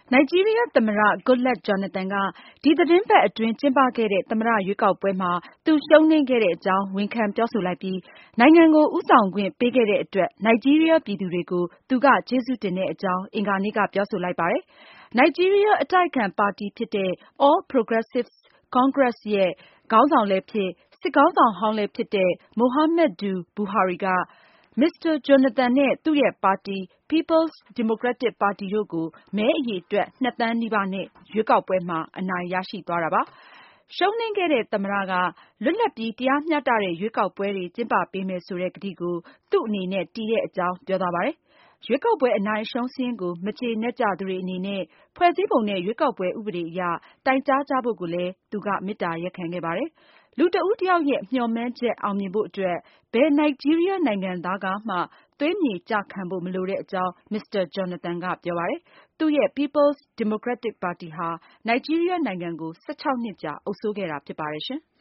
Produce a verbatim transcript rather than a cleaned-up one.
နိုင်ဂျီးရီးယားသမ္မတ Goodluck Jonathan က ဒီသီတင်းပတ်အတွင်းကျင်းပခဲ့တဲ့ သမ္မတရွေးကောက်ပွဲမှာ သူရှုံးနိမ့်ခဲ့တဲ့အကြောင်း ဝန်ခံပြောဆိုလိုက်ပြီး နိုင်ငံကို ဦးဆောင်ခွင့်ပေးခဲ့တဲ့အတွက် နိုင်ဂျီးရီးယားပြည်သူတွေကို သူက ကျေးဇူးတင်တဲ့အကြောင်း အင်္ဂါနေ့က ပြောဆိုလိုက်ပါတယ်။ နိုင်ဂျီးရီးယားအတိုက်အခံပါတီဖြစ်တဲ့ All Progressive Congress ရဲ့ ခေါင်းဆောင်လည်းဖြစ် စစ်ခေါင်းဆောင်ဟောင်းလည်းဖြစ်တဲ့ Muhammadu Buhari က မစ္စတာ Jonathan နဲ့ သူ့ရဲ့ပါတီ Peoples Democratic Party တို့ကို မဲအရေအတွက် နှစ်သန်းနီးပါးနဲ့ ရွေးကောက်ပွဲမှာ အနိုင်ရရှိသွားတာပါ။ ရှုံးနိမ့်ခဲ့တဲ့ သမ္မတက လွတ်လပ်ပြီး တရားမျှတတဲ့ ရွေးကောက်ပွဲတွေ ကျင်းပပေးမယ်ဆိုတဲ့ ကတိကို သူ့အနေနဲ့ တည်တဲ့အကြောင်း ပြောသွားပါတယ်။ ရွေးကောက်ပွဲအနိုင်အရှုံးစာရင်းကို မကျေနပ်ကြသူတွေအနေနဲ့ ဖွဲ့စည်းပုံနဲ့ ရွေးကောက်ပွဲဥပဒေအရ တိုင်ကြားကြဖို့ကိုလည်း သူက မေတ္တာရပ်ခံခဲ့ပါတယ်။ လူတဦးတယောက်ရဲ့ မျှော်မှန်းချက်အောင်မြင်ဖို့အတွက် ဘယ်နိုင်ဂျီးရီးယားနိုင်ငံသားကမှ သွေးမြေကျခံဖို့ မလိုတဲ့အကြောင်း မစ္စတာ Jonathan ကပြောပါတယ်။ သူ့ရဲ့ Peoples Democratic Party ဟာ နိုင်ဂျီးရီးယားနိုင်ငံကို ၁၆ နှစ်ကြာ အုပ်စိုးခဲ့တာဖြစ်ပါတယ်ရှင်။